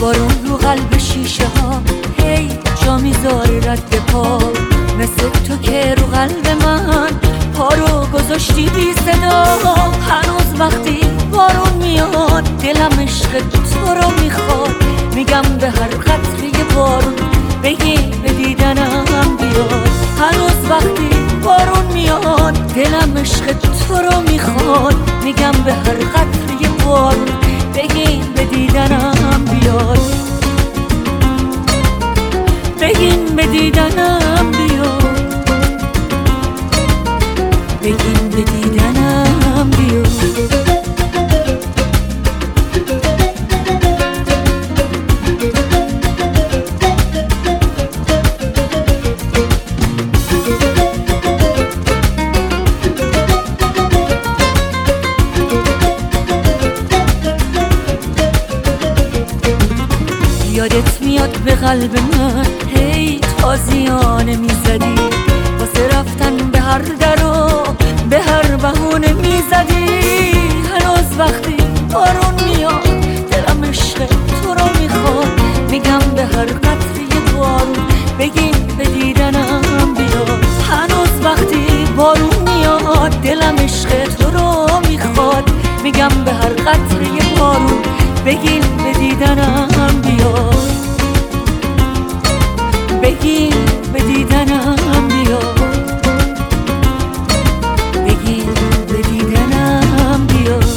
بارون رو قلب شیشه ها هی جا میذاره رد پا، مثل تو که رو قلب من پا رو گذاشتی بی صدا. هنوز وقتی بارون میاد دلم عشق تو رو میخواد، میگم به هر قطره بارون بگی به دیدنم بیاد. هنوز وقتی بارون میاد دلم عشق تو رو میخواد، میگم به هر قطره بارون بگی به دیدنم بیاد. بگین به دیدنم بیاد، بگین به دیدنم بیاد. یادت میاد به قلب من هی تازیانه میزدی، واسه رفتن به هر در و به هر بهونه میزدی. هنوز وقتی بارون میاد دلم عشق تو رو میخواد، میگم به هر قطره بارون بگین به دیدنم بیاد. هنوز وقتی بارون میاد دلم عشق تو رو میخواد، میگم به هر قطره بارون بگین به دیدنم بیاد. بگین به دیدنم بیاد، بگین به دیدنم بیاد.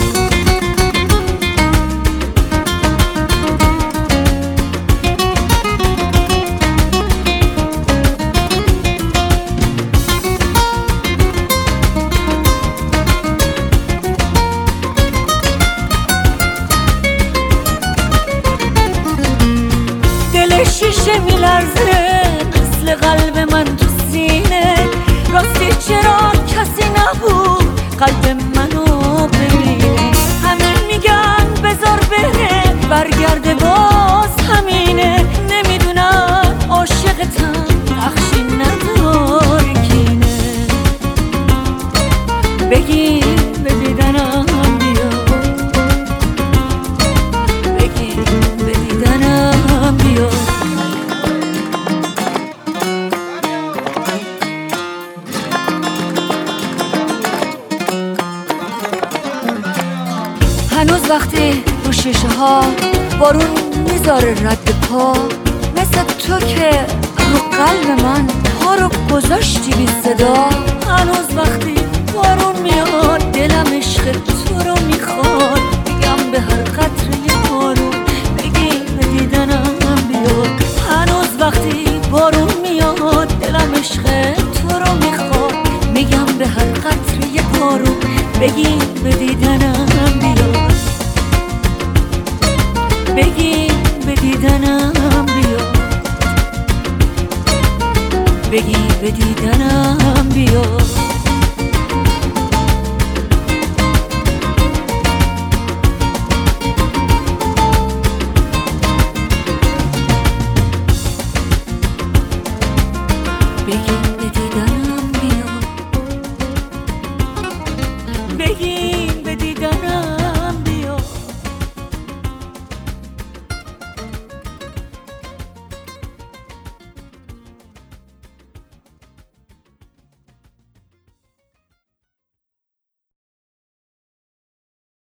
دل شیشه میلرزه مثل قلب من تو سینه، راستی چرا کسی نبود قلب منو ببینه. همه میگن بذار بره برگرده باز همینه، نمیدونم عاشقتم نقشی نداره کینه. بگین به دیدنم بیاد، بگین به دیدنم بیاد. هنوز وقتی رو شیشه ها بارون میذاره رد پا، مثل تو که رو قلب من پا رو گذاشتی بی صدا. هنوز وقتی بارون میاد دلم عشق تو رو میخواد، میگم به هر قطره بارون بگی به دیدنم بیاد. هنوز وقتی بارون میاد دلم عشق تو رو میخواد، میگم به هر قطره بارون بگی به دیدنم بیاد. بگی به دیدنم بیاد، بگی به دیدنم بیاد.